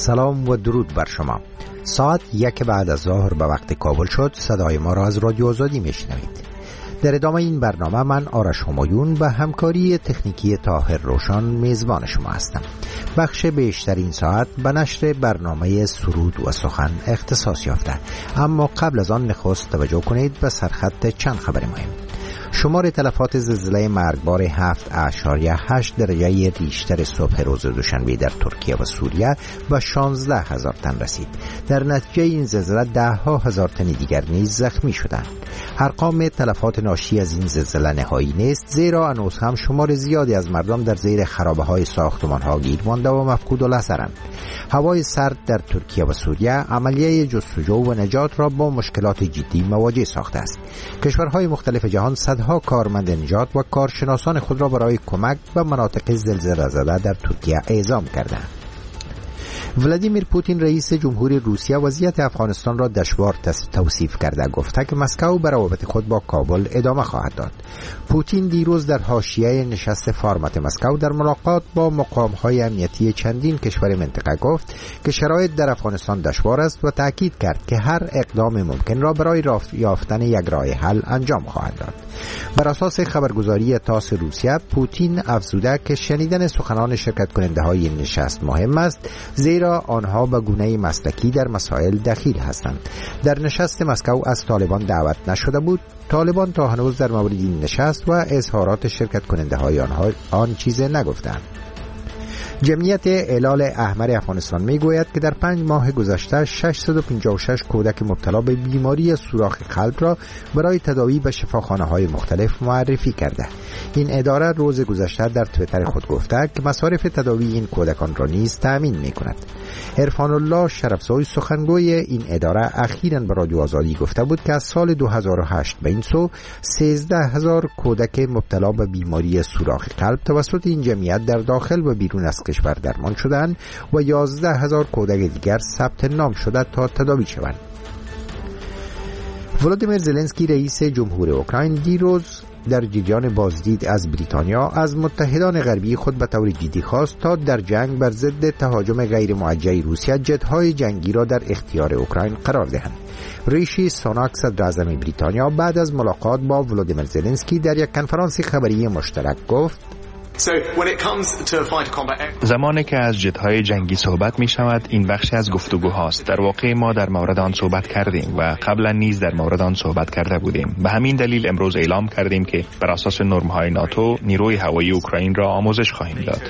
سلام و درود بر شما. ساعت 1 بعد از ظهر به وقت کابل شد. صدای ما را از رادیو آزادی میشنوید. در ادامه این برنامه من آرش همایون و همکاری تکنیکی طاهر روشان میزبان شما هستم. بخش بیشتر این ساعت به نشر برنامه سرود و سخن اختصاص یافته، اما قبل از آن نخست توجه کنید به سرخط چند خبر مهم. شمار تلفات زلزله مرگبار 7.8 درجه ریشتر صبح روز دوشنبه در ترکیه و سوریه به 16,000 تن رسید. در نتیجه این زلزله 10,000 تن دیگر نیز زخمی شدند. ارقام تلفات ناشی از این زلزله نهایی نیست، زیرا هنوز هم شمار زیادی از مردم در زیر خرابه‌های ساختمان‌ها گیر مانده و مفقود الاثرند. هوای سرد در ترکیه و سوریه عملیه جستجو و نجات را با مشکلات جدی مواجه ساخته است. کشورهای مختلف جهان صدها کارمند نجات و کارشناسان خود را برای کمک به مناطق زلزله زده در ترکیه اعزام کردند. ولادیمیر پوتین رئیس جمهوری روسیه وضعیت افغانستان را دشوار توصیف کرده، گفته که مسکو به روابط خود با کابل ادامه خواهد داد. پوتین دیروز در حاشیه نشست فارمت مسکو در ملاقات با مقام‌های امنیتی چندین کشور منطقه گفت که شرایط در افغانستان دشوار است و تاکید کرد که هر اقدام ممکن را برای یافتن یک راه حل انجام خواهد داد. بر اساس خبرگزاری تاس روسیه، پوتین افزوده که شنیدن سخنان شرکت کننده های این نشست مهم است، زیرا آنها به گونه مسلکی در مسائل دخیل هستند. در نشست مسکو از طالبان دعوت نشده بود. طالبان تا هنوز در مورد این نشست و اظهارات شرکت کننده های آن چیزی نگفتند. جمعیت هلال احمر افغانستان میگوید که در 5 ماه گذشته 656 کودک مبتلا به بیماری سوراخ قلب را برای تداوی به شفاخانه‌های مختلف معرفی کرده. این اداره روز گذشته در توییتر خود گفته که مصارف تداوی این کودکان را نیز تأمین می‌کند. عرفان الله شرفزای سخنگوی این اداره اخیراً به رادیو آزادی گفته بود که از سال 2008 به این سو 13,000 کودک مبتلا به بیماری سوراخ قلب توسط این جمعیت در داخل و بیرون از کشور درمان شدند و 11,000 کودک دیگر ثبت نام شده تا تداوی شوند. ولادیمیر زلنسکی رئیس جمهور اوکراین دیروز در جریان بازدید از بریتانیا از متحدان غربی خود به طور جدی خواست تا در جنگ بر ضد تهاجم غیر موجه روسیه جت‌های جنگی را در اختیار اوکراین قرار دهند. ریشی سوناک صدر اعظم بریتانیا بعد از ملاقات با ولادیمیر زلنسکی در یک کنفرانس خبری مشترک گفت: زمانی که از جت‌های جنگی صحبت می شود، این بخشی از گفتگو هاست. در واقع ما در مورد آن صحبت کردیم و قبلا نیز در مورد آن صحبت کرده بودیم. به همین دلیل امروز اعلام کردیم که بر اساس نرم‌های ناتو نیروی هوایی اوکراین را آموزش خواهیم داد.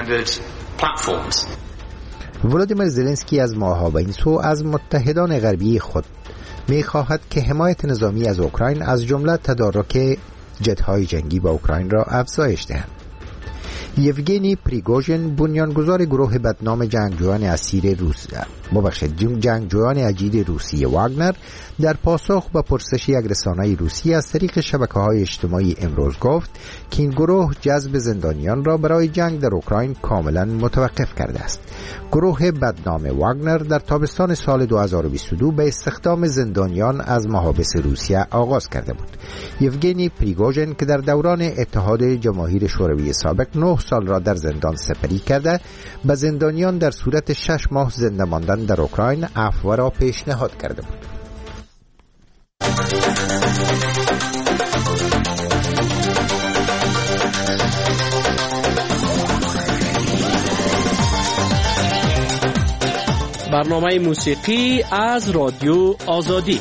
ولادیمیر زلنسکی از ماه‌ها به این سو از متحدان غربی خود می خواهد که حمایت نظامی از اوکراین از جمله تدارک جت‌های جنگی با اوکراین را افزایش دهند. یوگنی پریگوژن، بنیانگذار گروه بدنام جنگجویان اجیر روسی واگنر، در پاسخ به پرسش یک رسانه روسی از طریق شبکه‌های اجتماعی امروز گفت که این گروه جذب زندانیان را برای جنگ در اوکراین کاملا متوقف کرده است. گروه بدنام واگنر در تابستان سال 2022 به استخدام زندانیان از محابس روسیه آغاز کرده بود. یوگنی پریگوژن که در دوران اتحاد جماهیر شوروی سابق 9 سال را در زندان سپری کرده، به زندانیان در صورت 6 ماه زنده ماندن در اوکراین عفو را پیشنهاد کرده بود. برنامه موسیقی از رادیو آزادی.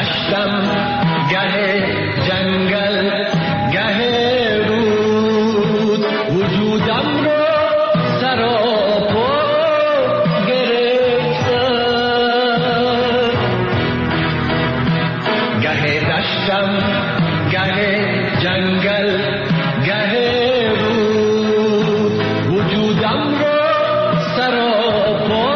دشتم گه جنگل گه رود وجودم رو سراپا گرفتم گه دشتم گه جنگل گه رود وجودم رو سراپا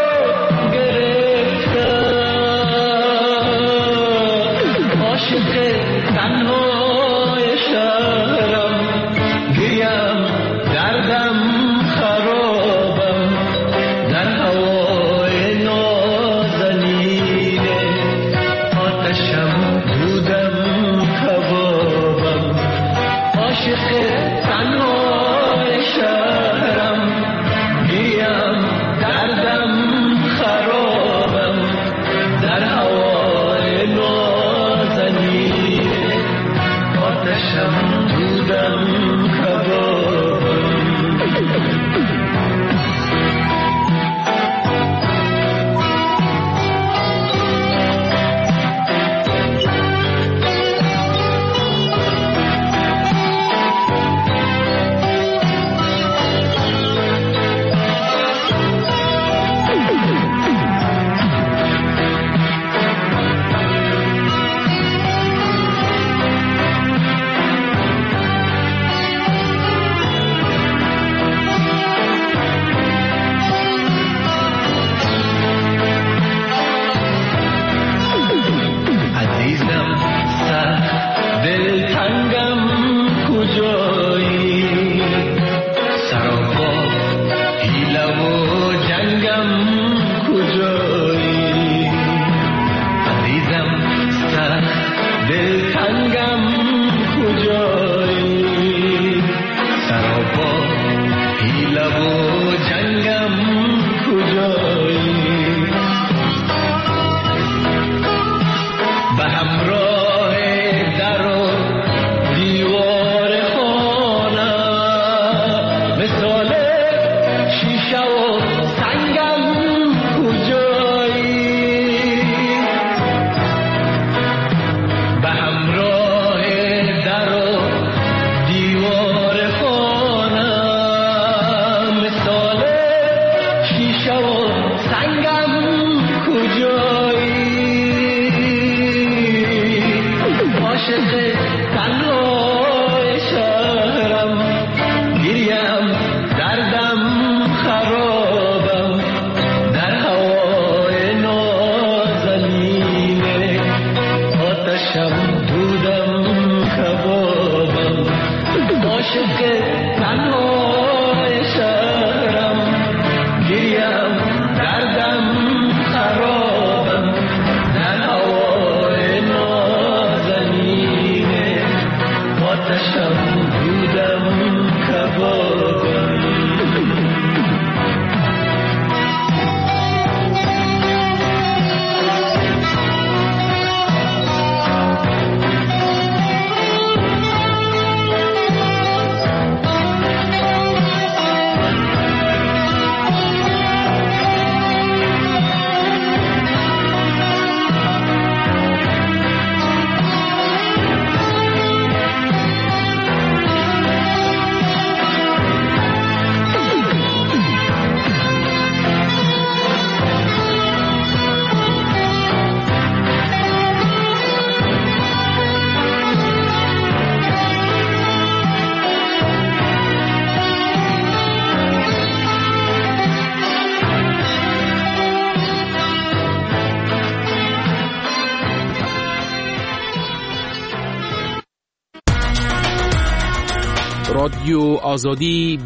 رادیو آزادی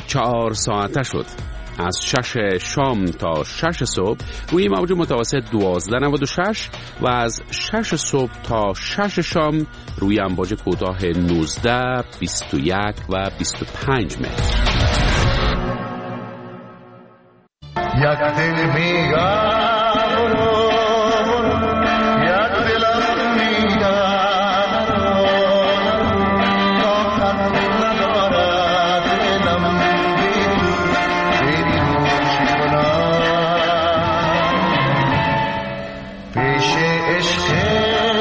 24 ساعته شد. از 6 شام تا 6 صبح روی موج متوسط 1296 و از 6 صبح تا 6 شام روی امواج کوتاه 19, 21 و 25 متر. یک دل میگم پیش عشق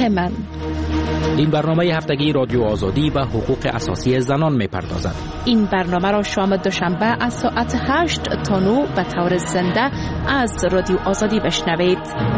حق من. این برنامه هفتگی رادیو آزادی به حقوق اساسی زنان می‌پردازد. این برنامه را شام دوشنبه از ساعت 8 تا 9 به طور زنده از رادیو آزادی بشنوید.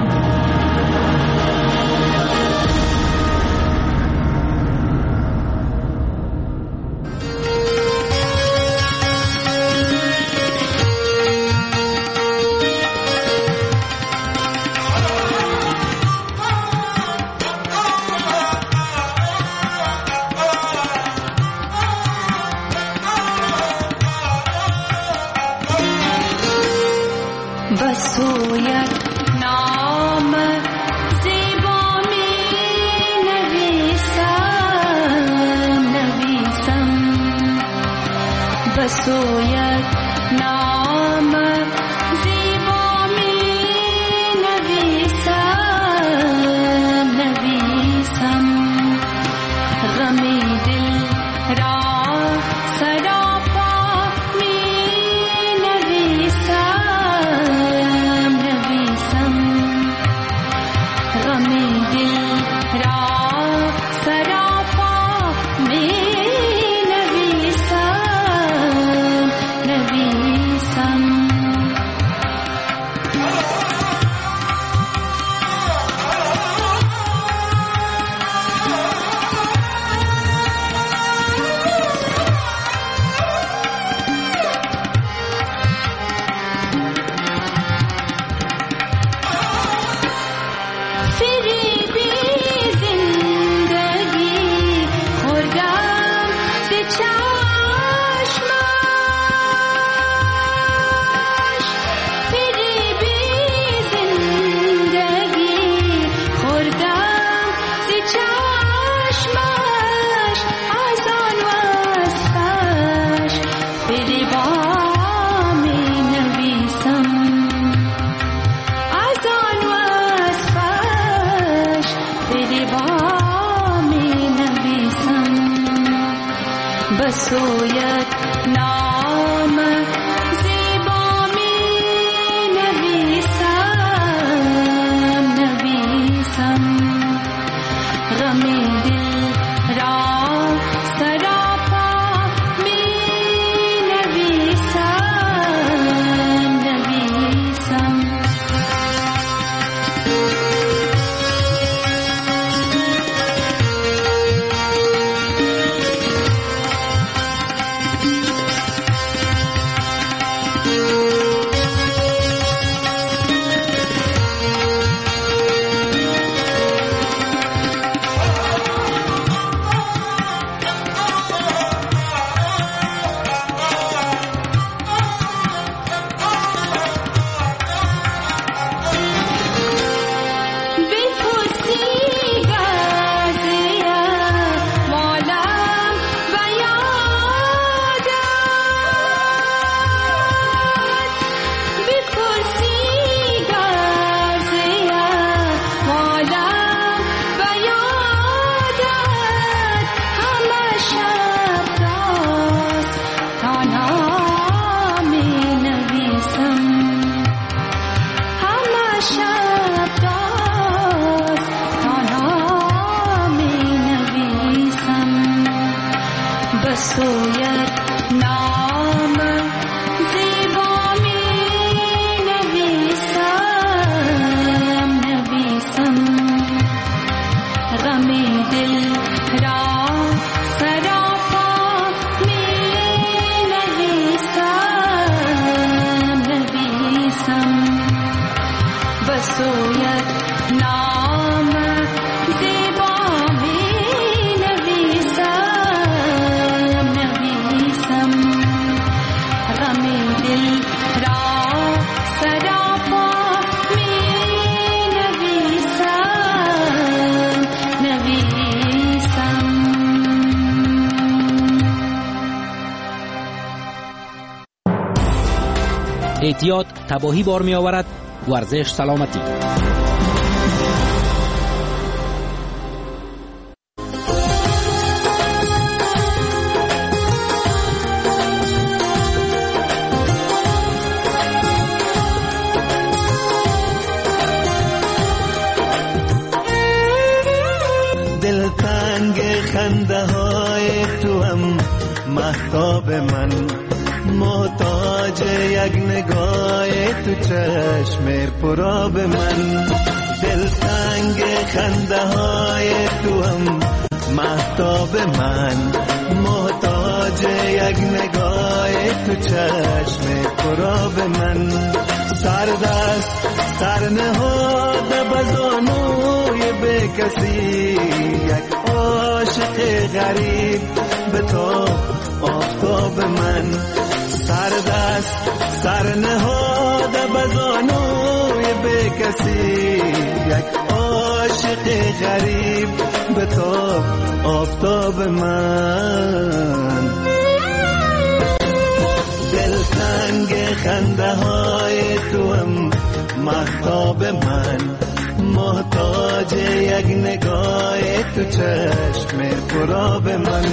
اعتیاد تباهی بار می آورد. ورزش سلامتی. مهتاب من، محتاج یک نگاه تو چشم پرآب من. دلتنگ خنده های تو هم مهتاب من، محتاج یک نگاه تو چشم پرآب من. سردست سر نهاده بزانوی به کسی، یک عاشق غریب به تو آفتاب من. سردست سر نهاده بزانوی به کسی، یک عاشق غریب به تو آفتاب من. دلتنگ خنده های تو هم مهتاب من، محتاج یک نگاه تو چشم پرآب من.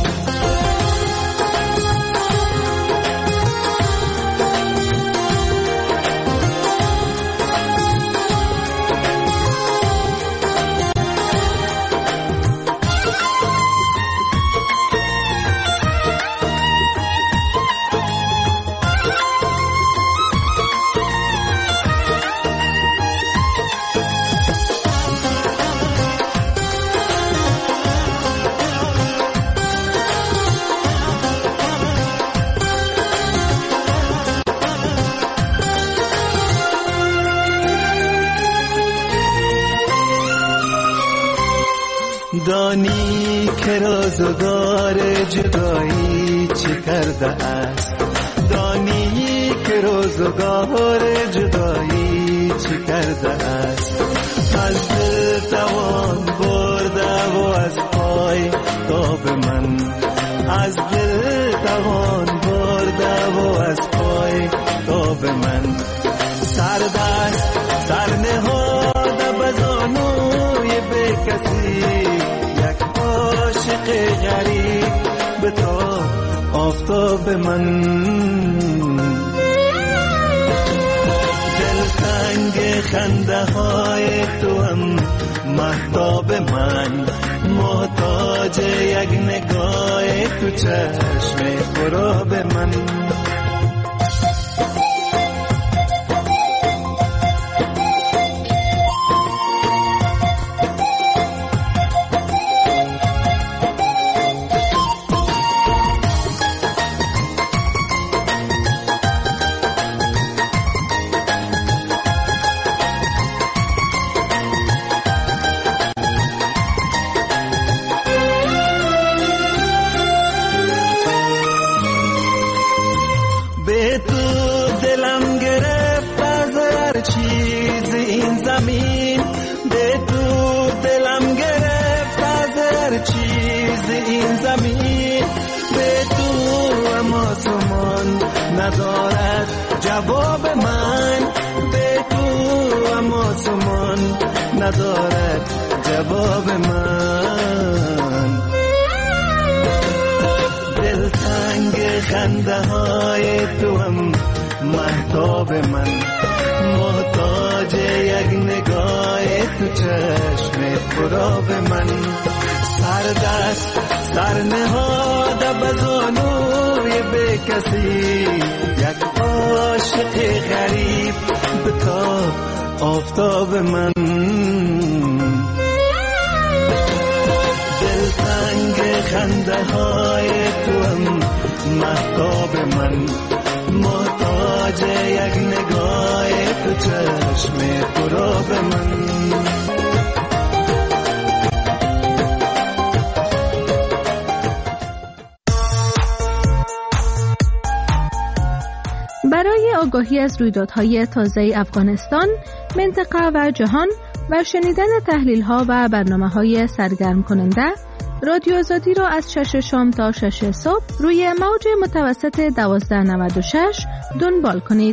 دانی که روزگار جدایی چه کرده است، دانی که روزگار جدایی چه کرده است. از دل توان برده و از پای تاب من، از دل توان برده و از پای تاب من. سردست سر نهاده بزانوی به کسی، یک عاشق غریب به تو آفتاب من. دلتنگ خنده های تو هم مهتاب من، محتاج یک نگاه تو چشم پرآب من. ندارد جواب من، به تو اما سمان ندارد جواب من. دلتنگ خنده های تو هم مهتاب من، محتاج یک نگاه تو چشم پرآب من. سردست سر نهاده بزانوی به کسی، یک عاشق غریب به تو آفتاب من. دلتنگ خنده های تو هم مهتاب من، محتاج یک نگاه تو چشم پرآب من. برای آگاهی از رویدادهای تازه افغانستان، منطقه و جهان و شنیدن تحلیل‌ها و برنامه‌های سرگرم کننده، رادیو آزادی را از 6 شام تا 6 صبح روی موج متوسط 1296 دنبال کنید.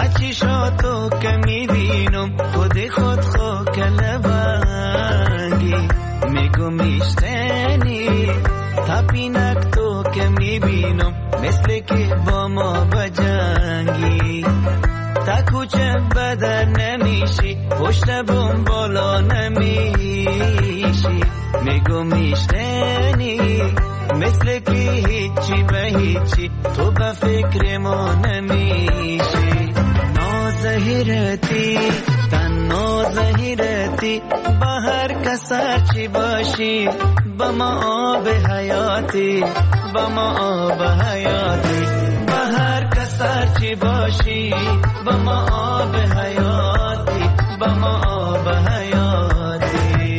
چشاتو که میبینم خود خاک لبنگی میگو میشتنی تپینک تو که میبینم مثل که با ما بجنگی تا کوچه بدر نمیشی پشت بوم بالا نمیشی میگو میشتنی مثل که هیچی به هیچی تو به فکر ما نمیشی نازهیرتی تن نازهیرتی با هر کسر چی باشی با ما آب حیاتی با ما آب حیاتی با هر کسر چی باشی با ما آب حیاتی با ما آب حیاتی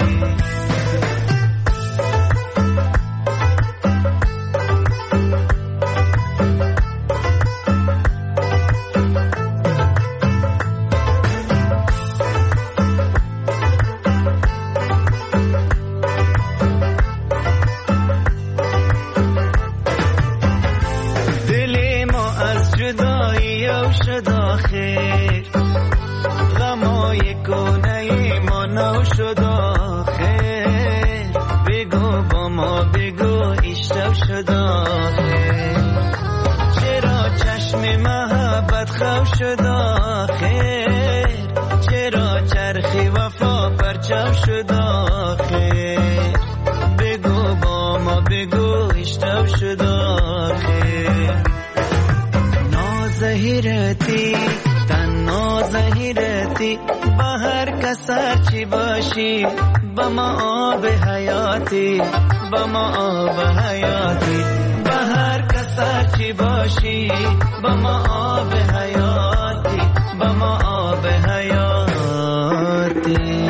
غمای کنه ما نو شد آخر بگو با ما بگو اشتو شد آخر چرا چشم محبت خو شد آخر چرا چرخی وفا پرچو شد آخر بگو با ما بگو اشتو شد آخر نازهیرتی نازهیرتی با هر کسر چی باشی با ما آب حیاتی با ما آب حیاتی با هر کسر چی باشی با ما آب حیاتی با ما آب حیاتی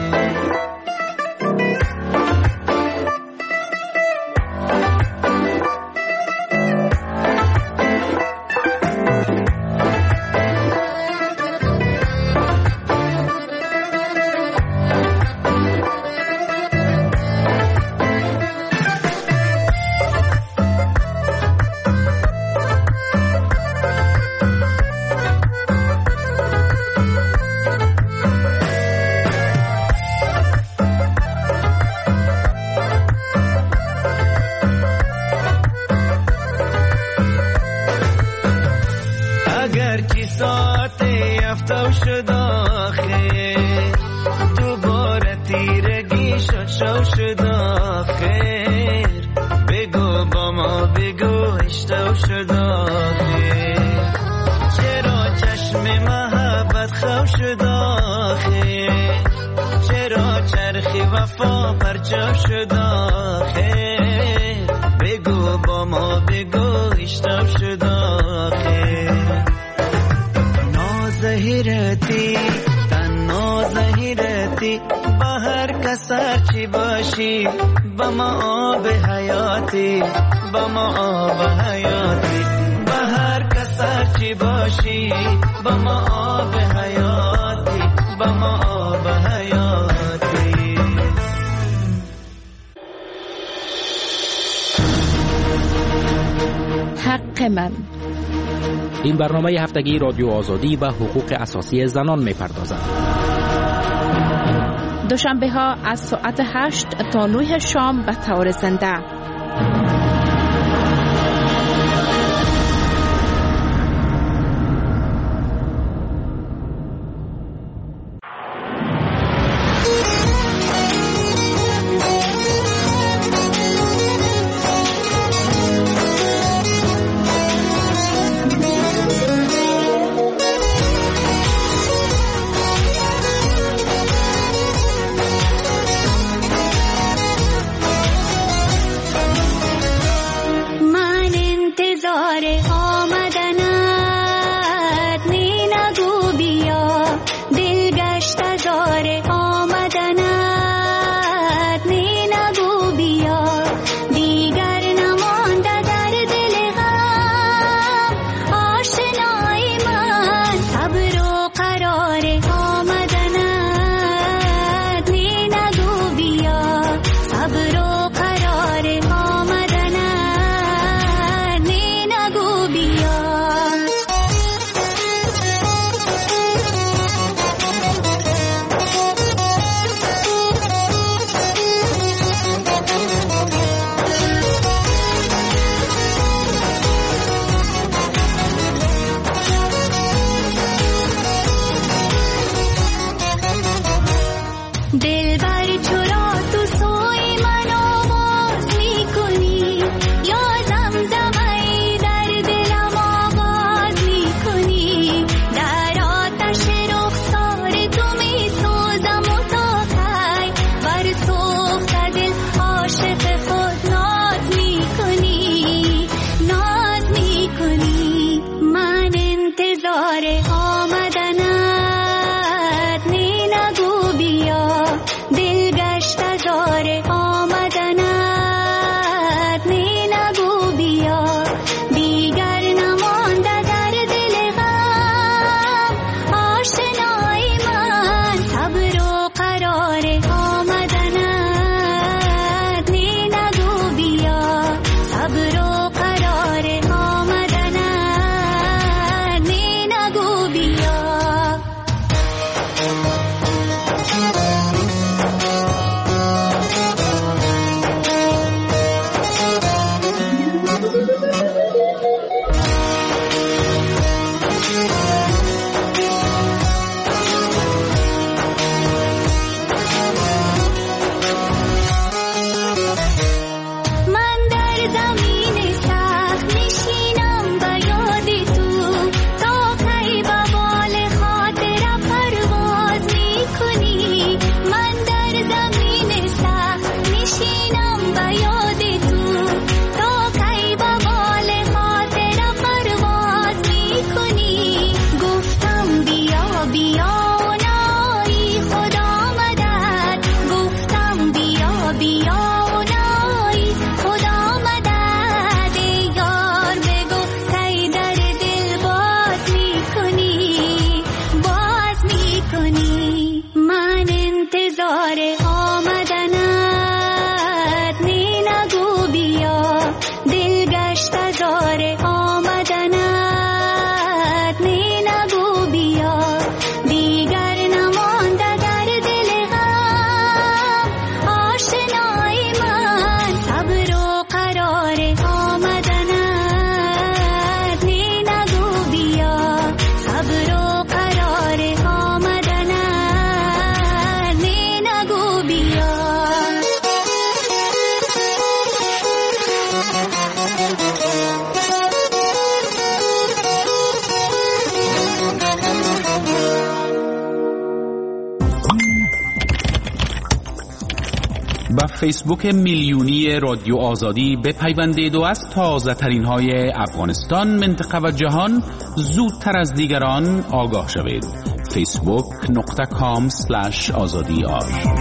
با ما آب حیاتی با ما آب حیاتی با هر کسر چی باشی با ما آب حیاتی با ما آب حیاتی حق من. این برنامه هفتگی رادیو آزادی و حقوق اساسی زنان می‌پردازد. دوشنبه ها از ساعت 8 تا 9 شام به طور زنده. انتظار آمدنت می نگو بیا، دل گشت زار آمدنت می نگو بیا، دیگر نمانده در دل غم آشنای من، صبر و قرار آمدنت می نگو بیا، صبر و قرار آمدنت می نگو بیا. با فیسبوک میلیونی رادیو آزادی بپیوندید و از تازه ترین های افغانستان، منطقه و جهان زودتر از دیگران آگاه شوید. facebook.com/azadi.ir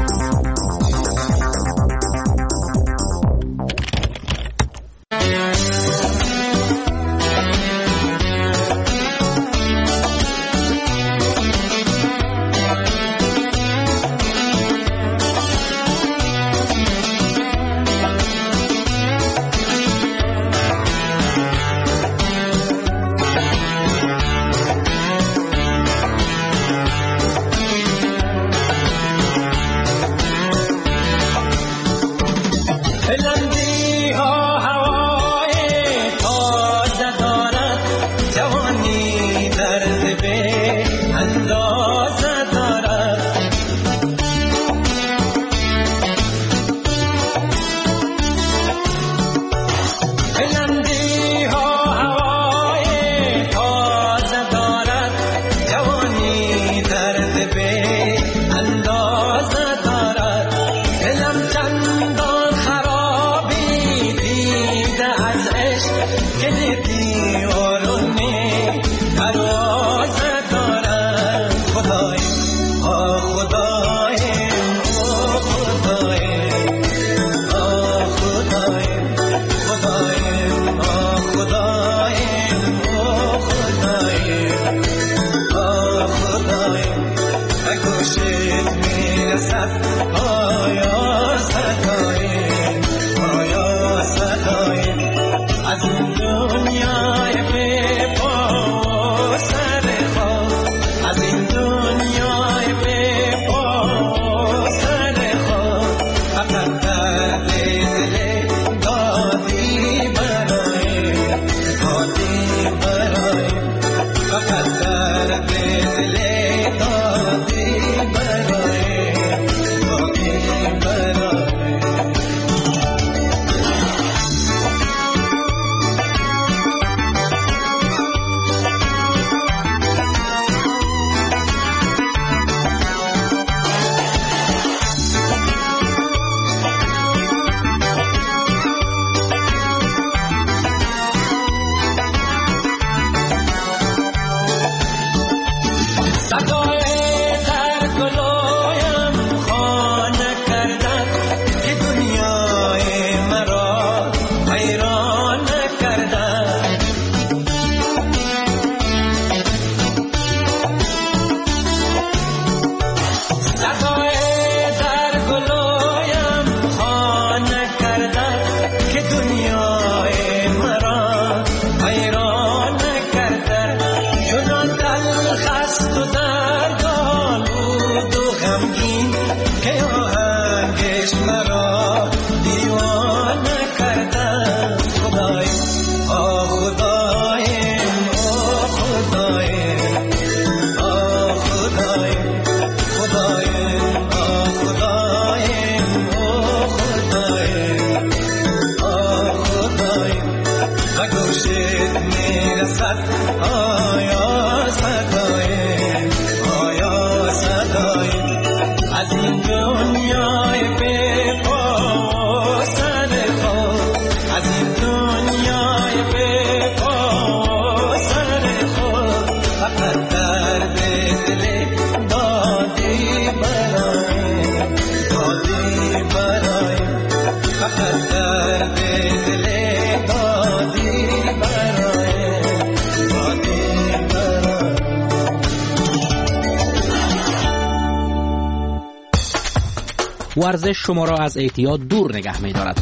ورزش شما را از اعتیاد دور نگه می دارد.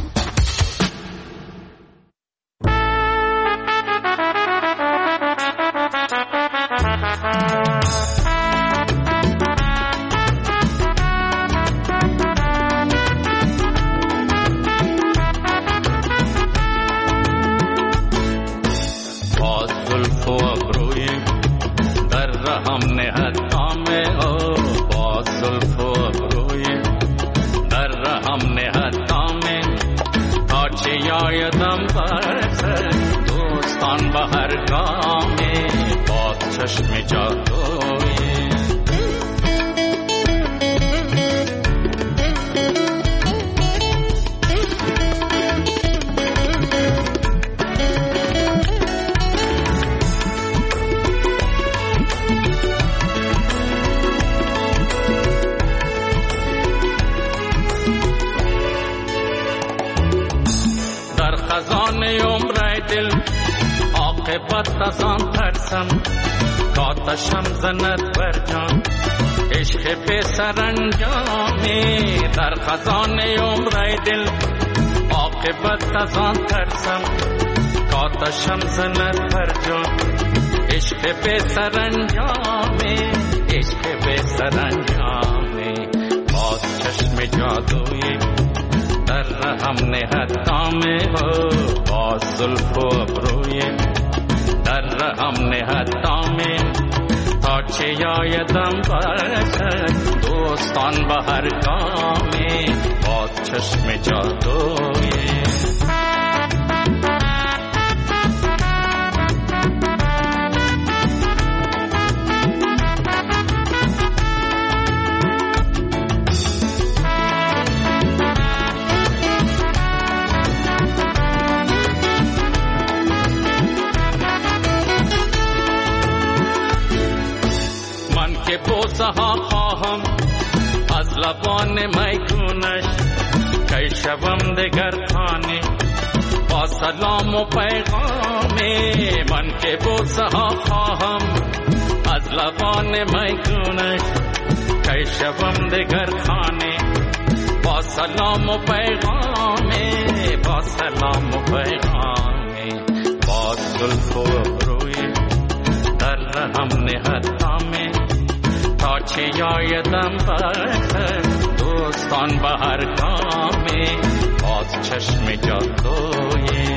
از آن ترسم کاتشم زند بر جان عشق پسر انجامی در خزانه عمر دل عاقبت از آن ترسم کاتشم زند بر جان عشق پسر انجامی عشق پسر انجامی باز چشم جادویی در رحم نهد دامه باز زلف و ابروی در رحم نهد دامه تا چه یایدم برسد دوستان به هر گامه باز چشم جادوی بوسه ها خواهم از لبان میگونش که شوم دگر خانه با سلام و پیغامی من که بوسه ها خواهم از لبان میگونش که شوم دگر خانه با سلام و پیغامی با سلام و پیغامی با زلف و ابروی در رحم نهد دامه تا چه یایدم برسد دوستان به هر گامی باز چشم جادوی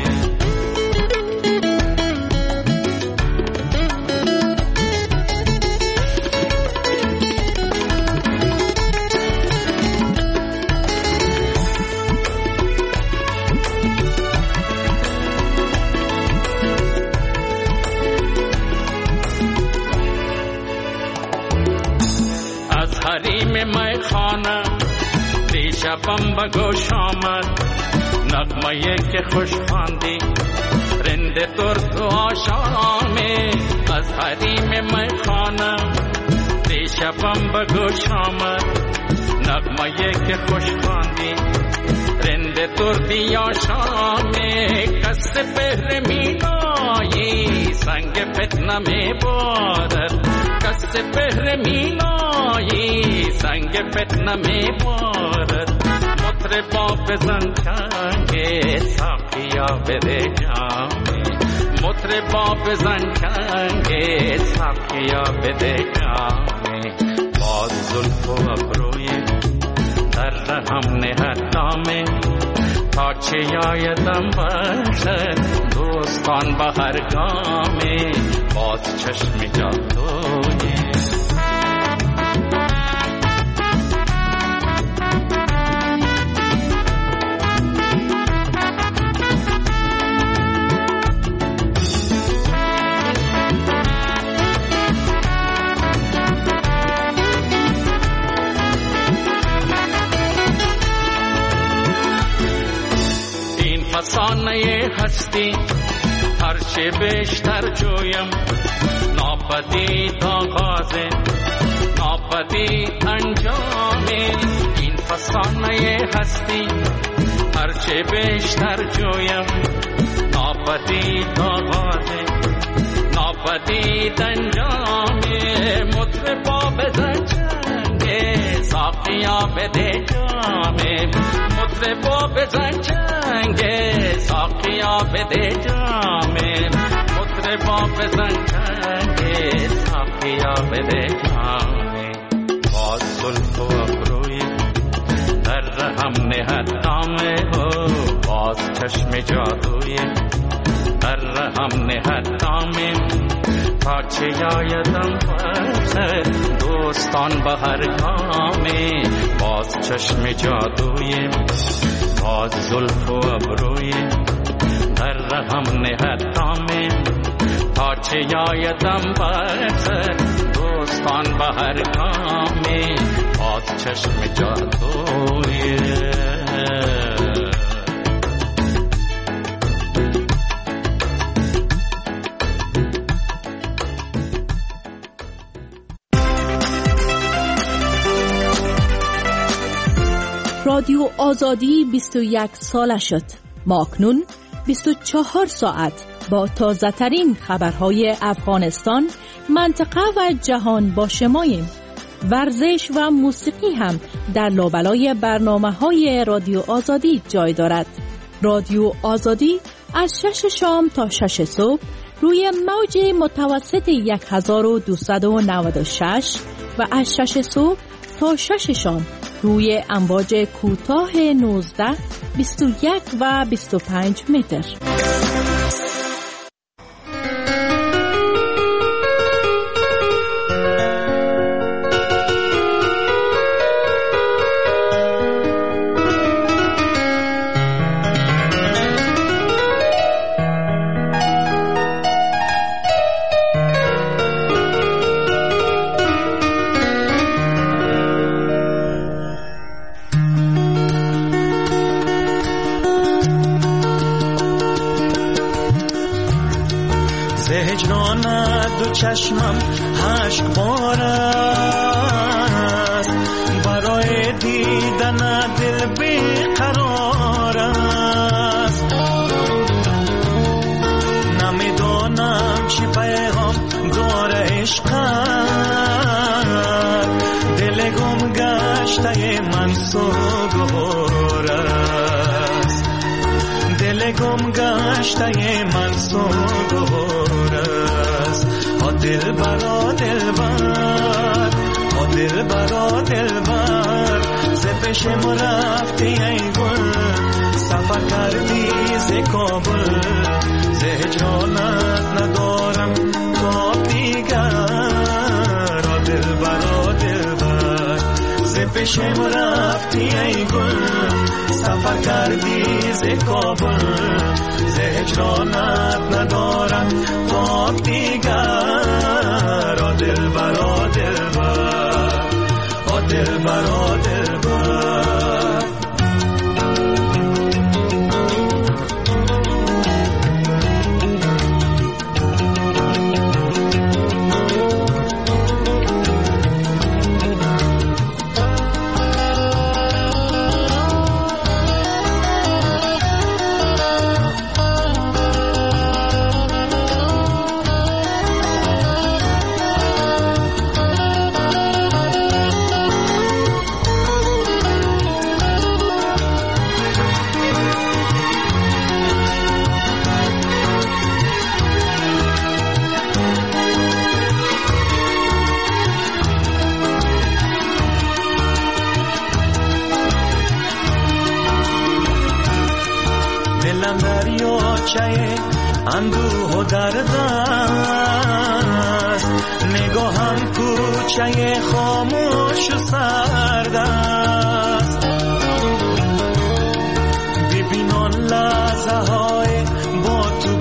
حریم میخانه دیشبم به گوش آمد نغمه که خوش خواندی رند ترک و آشامی از حریم میخانه دیشبم به گوش آمد نغمه که خوش خواندی رند ترکی آشامی کس پهر مینایی سنگ فتنه می بارد کس پهر مینایی سنگ فتنه می بارد مطربا بزن چنگ ساقیا بده جامی مطربا بزن چنگ ساقیا بده جامی باز زلف و ابروی در رحم نهد دامه تا چه یایدم برسد دوستان به هر گامی باز چشم جادوی فسانه هستی هرچه بیشتر جویم ناپدید آغازه ناپدید انجامه این فسانه هستی هرچه بیشتر جویم ناپدید آغازه ناپدید انجامه مطربا بزن چنگه ساقی ساقیا بده جامه مطربا بزن چنگه ساقیا بده جامه مطربا بزن چنگه ساقیا بده جامه باز زلف و ابروی در رحم نهد دامه باز چشم جادوی در رحم نهد دامه تا چه یایدم برسه دوستان به هر گامه باز چشم جادوی باز زلف و ابروی در رحم نهد دامه تا چه یایدم برسه دوستان به هر گامه باز چشم جادوی رادیو آزادی 21 ساله شد. ما اکنون 24 ساعت با تازه ترین خبرهای افغانستان، منطقه و جهان با شماییم. ورزش و موسیقی هم در لابلای برنامه‌های رادیو آزادی جای دارد. رادیو آزادی از 6 شام تا 6 صبح روی موج متوسط 1296 و از 6 صبح تا 6 شام روی امواج کوتاه 19، 21 و 25 متر. چشمم اشک بار است برای دیدن دل بیقرار است نمیدانم چی پیغام داره عشقت دل گم گشته من سوگوار است دل گم گشته من سوگوار است دل برا دل بر دل برا دل بر ز پیشم رفتی ای گل سفر کردی ز کابل ز هجرانت ندارم تاب دیگر دل برا دل بر ز پیشم رفتی ای گل سفر کردی ز کابل ز هجرانت ندارم تاب دیگر دل برا دل بر دل برا دل بر اندوه و درد است نگاهم کوچه خاموش و سرد است ببین آن لحظه های با تو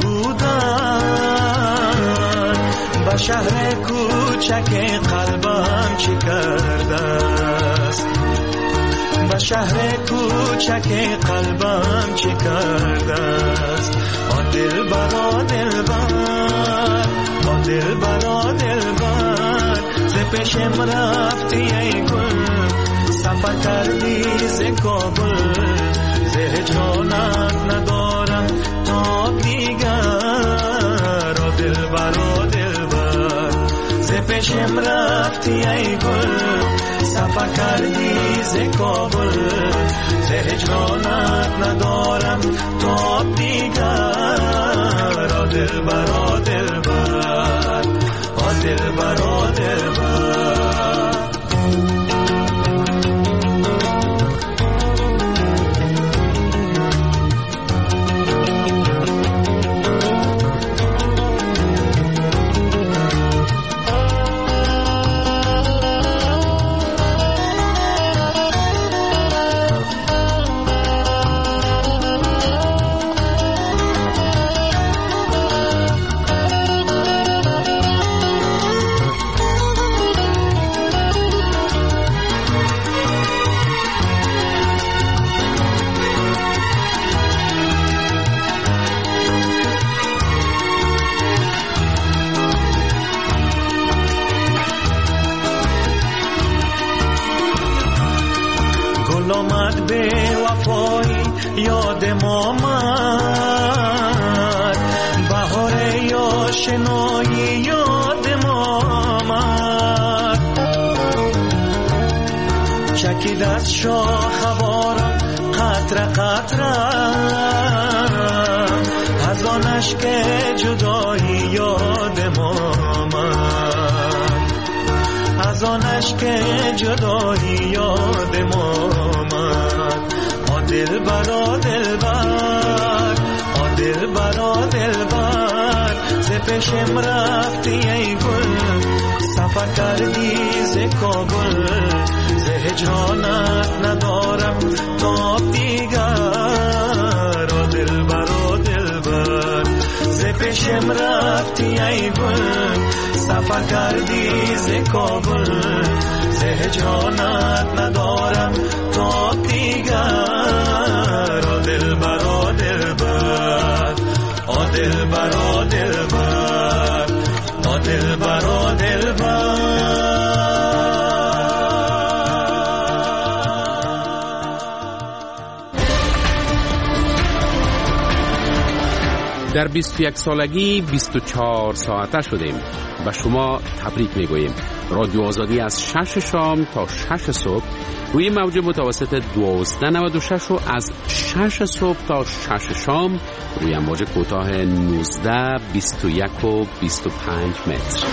بودن به شهر کوچک قلبم چی کرده است به شهر کوچک قلبم چی کرده است دل برا دل بر دل برا دل بر ز پیشم رفتی ای گل سفر کردی ز کابل ز هجرانت ندارم تاب دیگر دل برا دل بر ز پیشم رفتی ای گل سفر کردی ز کابل ز هجرانت ندارم تاب دیگر آ دلبر آ دلبر آ دلبر آ دلبر آمد به وفایی یادم آمد بهار یا شنایی یادم آمد چکید از شاخ باران قطره قطره از آن اشک جدایی یادم آمد از آن اشک جدایی یادم آمد آ دلبر آ دلبر آ دلبر آ دلبر ز پیشم رفتی ای گل سفر کردی ز کابل ز هجرانت ندارم تاب دیگر آ دلبر آ دلبر ز پیشم رفتی ای گل سفر کردی ز کابل ز هجرانت ندارم تاب دیگر آ دلبر آ دلبر آ دلبر آ دلبر آ دلبر آ دلبر در 21 سالگی 24 ساعته شدیم و شما تبریک میگوییم. رادیو آزادی از 6 شام تا 6 صبح روی موج متوسط 1296 و از 6 صبح تا 6 شام روی موج کوتاه 19 21 و 25 متر.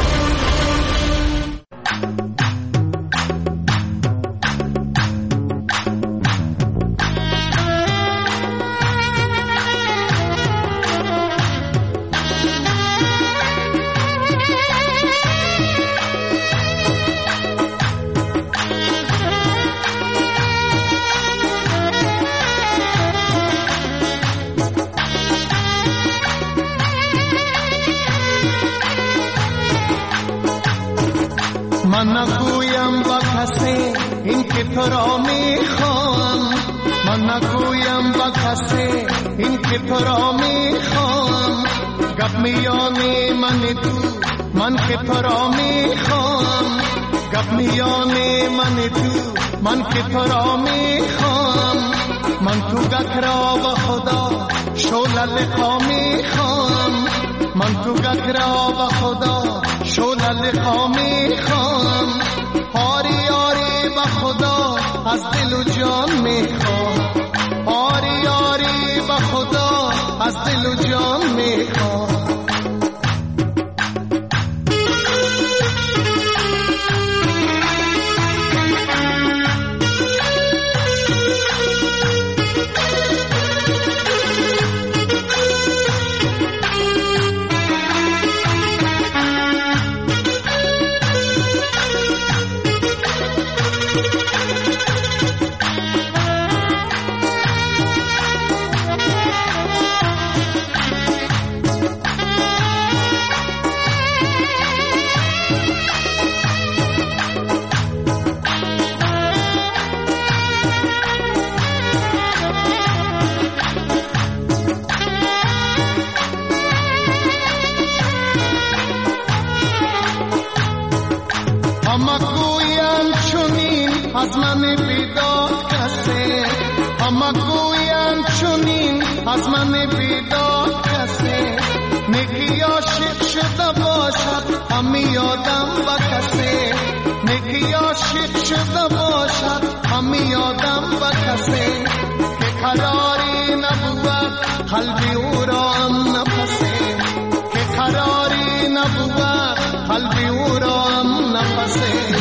من نگویم با کسی این که تو را میخوام من نگویم با کسی این که تو را میخوام گپ میانی من تو من که تو را میخوام گپ میانی من تو من که تو را میخوام من تو گک را با خدا شعله لقا میخوام من تو گک را با خدا شعله لقا میخوام آری آری با خدا از دل و جان میخوام آری آری با خدا از دل و جان میخوام از من بیداد کسی اما گویم چونین از من بیداد کسی نگی عاشق شده باشد همی آدم و کسی نگی عاشق شده باشد همی آدم و کسی که قراری نبود قلبی او را هم نفسی که قراری نبود قلبی او را هم نفسی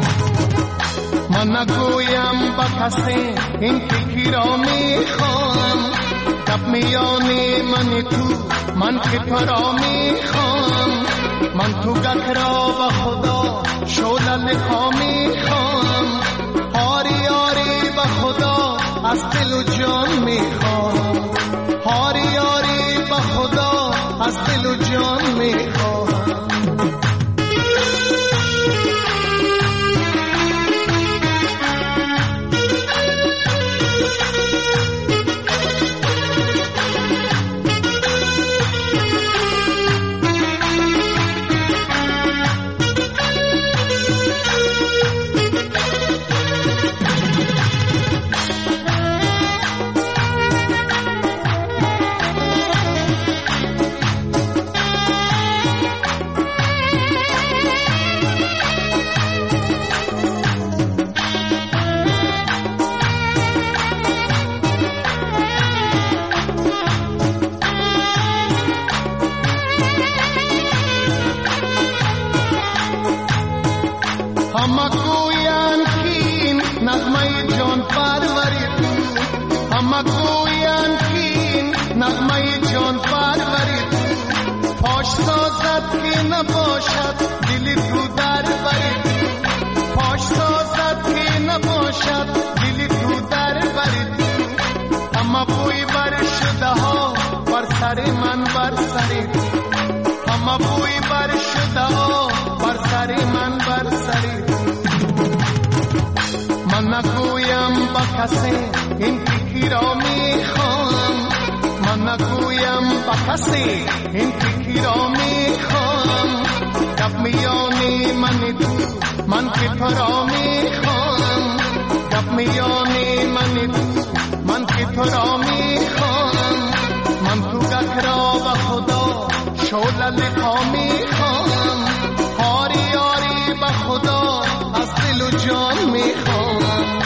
من نگویم با کسی این فکر را میخوام گپ میانی من تو من که تو را میخوام من تو گک را با خدا شلل ها میخوام هاری هاری با خدا از دل و جان میخوام هاری هاری با خدا از دل و جان میخوام این فکر را میخوام من نگویم با کسی این فکر را میخوام گپ میانی من تو من که تو را میخوام گپ میانی من تو من که تو را میخوام من تو گک را با خدا شلل ها میخوام هاری هاری با خدا از دل و جان میخوام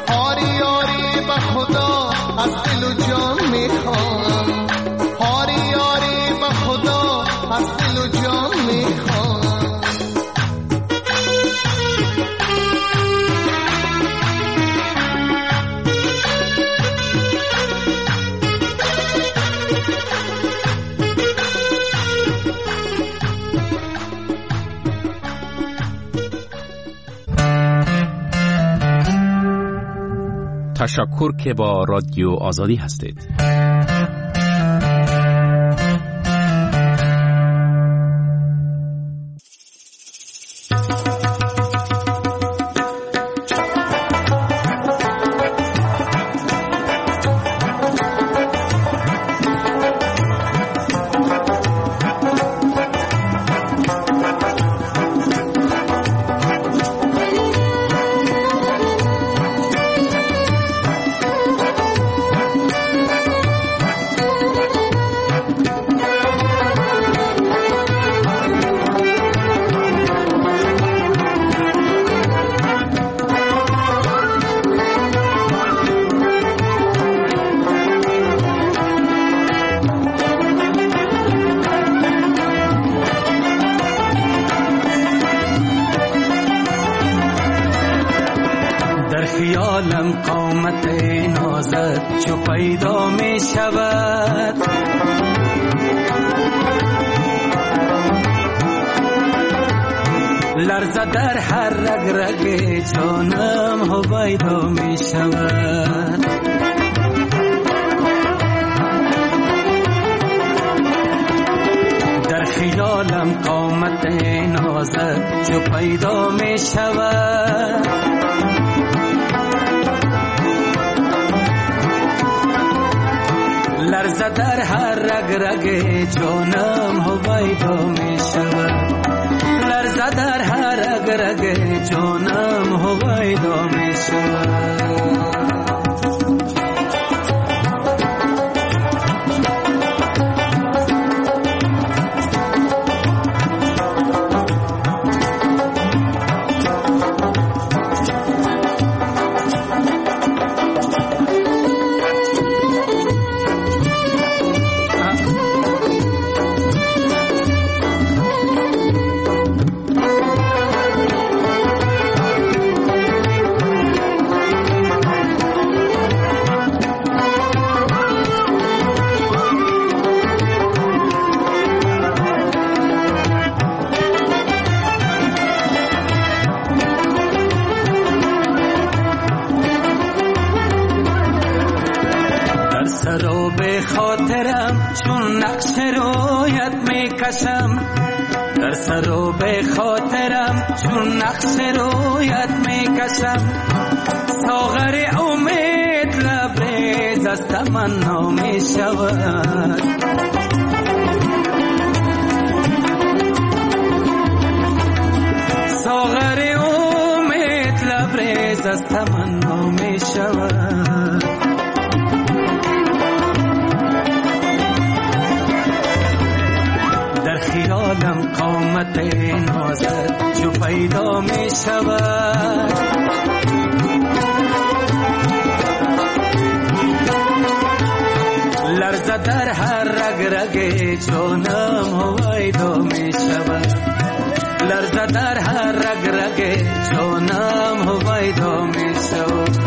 خدا از دل و جان میخوام هاری هاری با خدا از دل و جان میخوام تشکر که با رادیو آزادی هستید. خیالم قامت نازت چو پیدا می شود لرزه در هر رگ رگ جانم هویدا می شود در خیالم قامت نازت چو پیدا می شود لرزه در هر رگ رگ جانم هویدا می شود لرزه در هر رگ رگ جانم هویدا می شود چون نقش رویت میکشم در سر و به خاطرم چون نقش رویت میکشم ساغر امید لبریز از تمنا میشود ساغر امید لبریز از تمنا میشود در خیالم قامت نازت جو پیدا می شود لرزه در هر رگ رگ جانم هویدا می شود لرزه در هر رگ رگ جانم هویدا می شود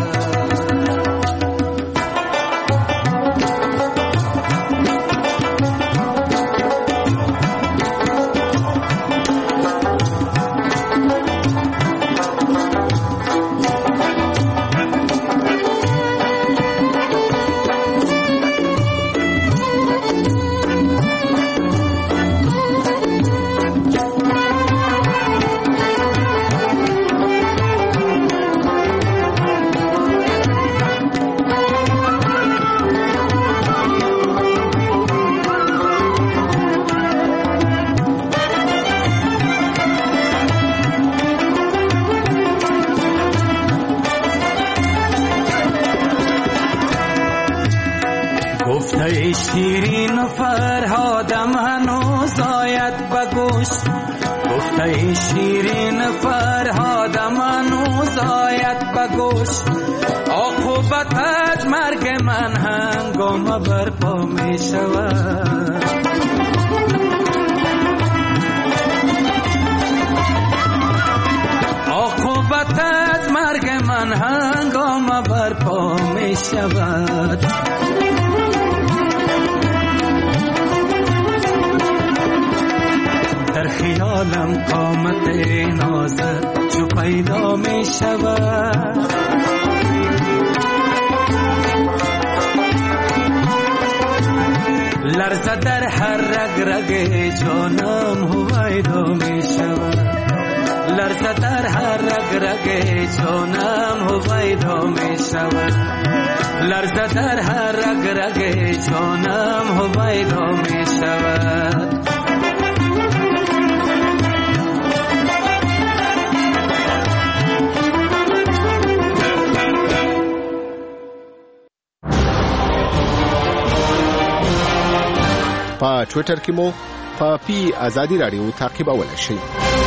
گفته شیرین فرهادم هنوز آید بگوش گفته شیرین فرهادم هنوز آید بگوش عاقبت مرگ من هنگام برپا می شود عاقبت مرگ من هنگام برپا می شود در خیالم قامت نازت جو پیدا می شود لرزه در هر رگ رگ جانم هویدا می شود لرزه در هر رگ رگ جانم هویدا می شود لرزه در هر رگ رگ جانم هویدا می شود په ټوئیټر کې مو په پی ازادي رادیو تعقیبولای شئ